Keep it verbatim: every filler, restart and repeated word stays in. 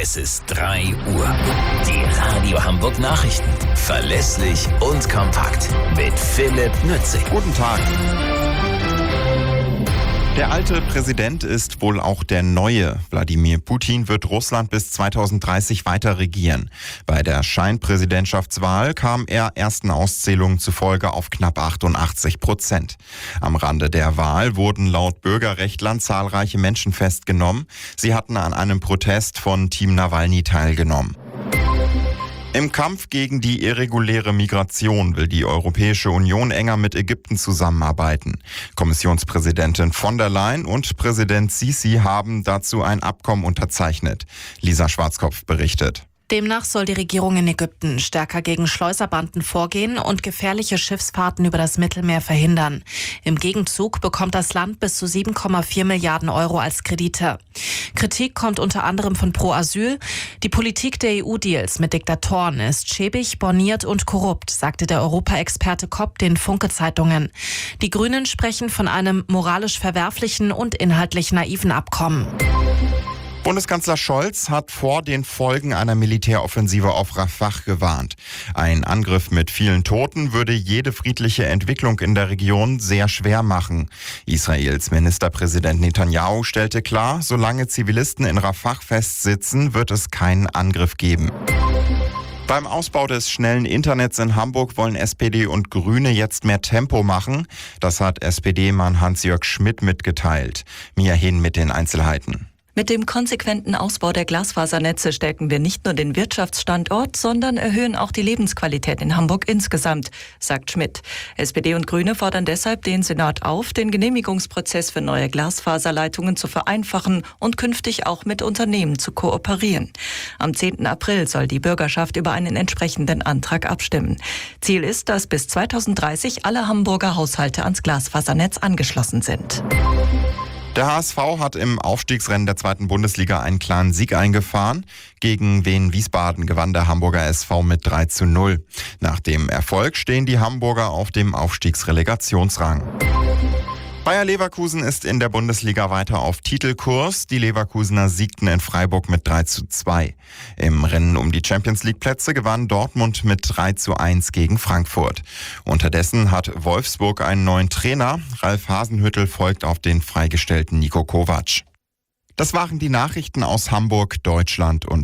Es ist drei Uhr. Die Radio Hamburg Nachrichten. Verlässlich und kompakt. Mit Philipp Nützig. Guten Tag. Der alte Präsident ist wohl auch der neue. Wladimir Putin wird Russland bis zweitausenddreißig weiter regieren. Bei der Scheinpräsidentschaftswahl kam er ersten Auszählungen zufolge auf knapp achtundachtzig Prozent. Am Rande der Wahl wurden laut Bürgerrechtlern zahlreiche Menschen festgenommen. Sie hatten an einem Protest von Team Nawalny teilgenommen. Im Kampf gegen die irreguläre Migration will die Europäische Union enger mit Ägypten zusammenarbeiten. Kommissionspräsidentin von der Leyen und Präsident Sisi haben dazu ein Abkommen unterzeichnet. Lisa Schwarzkopf berichtet. Demnach soll die Regierung in Ägypten stärker gegen Schleuserbanden vorgehen und gefährliche Schiffsfahrten über das Mittelmeer verhindern. Im Gegenzug bekommt das Land bis zu sieben Komma vier Milliarden Euro als Kredite. Kritik kommt unter anderem von Pro Asyl. Die Politik der E U-Deals mit Diktatoren ist schäbig, borniert und korrupt, sagte der Europaexperte Kopp den Funke-Zeitungen. Die Grünen sprechen von einem moralisch verwerflichen und inhaltlich naiven Abkommen. Bundeskanzler Scholz hat vor den Folgen einer Militäroffensive auf Rafah gewarnt. Ein Angriff mit vielen Toten würde jede friedliche Entwicklung in der Region sehr schwer machen. Israels Ministerpräsident Netanyahu stellte klar, solange Zivilisten in Rafah festsitzen, wird es keinen Angriff geben. Beim Ausbau des schnellen Internets in Hamburg wollen S P D und Grüne jetzt mehr Tempo machen. Das hat S P D-Mann Hans-Jörg Schmidt mitgeteilt. Mia Hehn mit den Einzelheiten. Mit dem konsequenten Ausbau der Glasfasernetze stärken wir nicht nur den Wirtschaftsstandort, sondern erhöhen auch die Lebensqualität in Hamburg insgesamt, sagt Schmidt. S P D und Grüne fordern deshalb den Senat auf, den Genehmigungsprozess für neue Glasfaserleitungen zu vereinfachen und künftig auch mit Unternehmen zu kooperieren. Am zehnten April soll die Bürgerschaft über einen entsprechenden Antrag abstimmen. Ziel ist, dass bis zweitausenddreißig alle Hamburger Haushalte ans Glasfasernetz angeschlossen sind. Der H S V hat im Aufstiegsrennen der zweiten Bundesliga einen klaren Sieg eingefahren. Gegen Wien Wiesbaden gewann der Hamburger S V mit drei zu null. Nach dem Erfolg stehen die Hamburger auf dem Aufstiegsrelegationsrang. Bayer Leverkusen ist in der Bundesliga weiter auf Titelkurs. Die Leverkusener siegten in Freiburg mit drei zu zwei. Im Rennen um die Champions-League-Plätze gewann Dortmund mit drei zu eins gegen Frankfurt. Unterdessen hat Wolfsburg einen neuen Trainer. Ralf Hasenhüttl folgt auf den freigestellten Niko Kovac. Das waren die Nachrichten aus Hamburg, Deutschland und